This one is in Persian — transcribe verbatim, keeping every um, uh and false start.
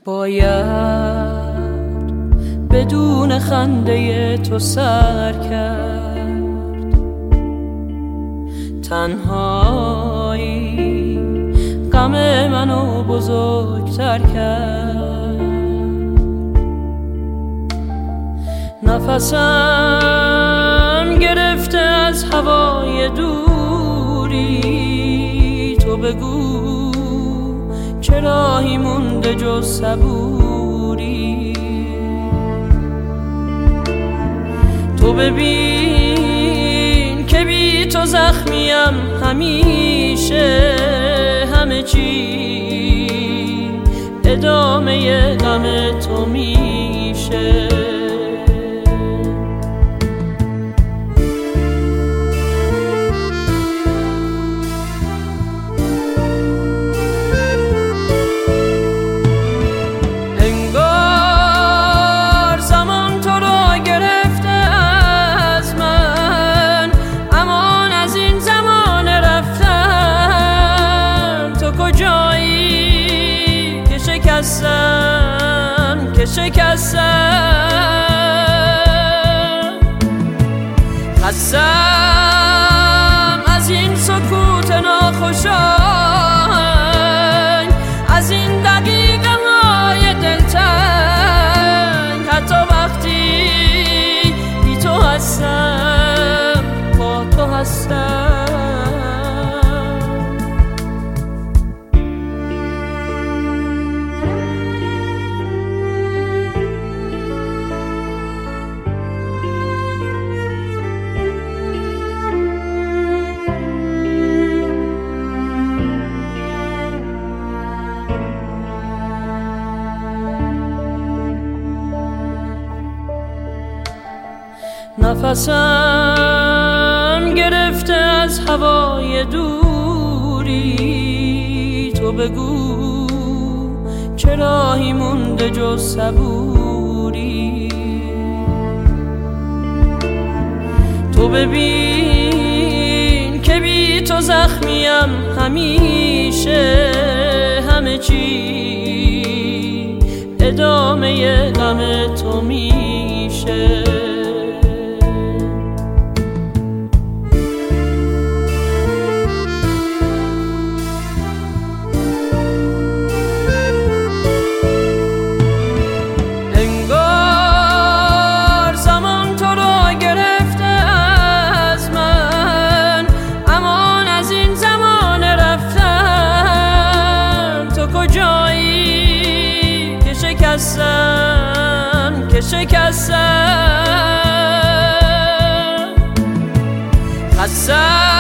باید بدون خنده تو سر کرد، تنهایی غم منو بزرگتر کرد. نفسم گرفته از هوای دوری، تو بگو چه راهی مونده جز صبوری. تو ببین که بی تو زخمیم همیشه، همه چی ادامه غم تو میشه. شکستم که شکستم، خستم از این سکوت ناخوشایند، از این دقیقه های دلتنگ. حتی وقتی بی تو هستم با تو هستم. نفسم گرفته از هوای دوری، تو بگو چه راهی مونده جز صبوری. تو ببین که بی تو زخمیم همیشه، همه چی ادامه غم تو میشه. شکستم که شکستم، خستم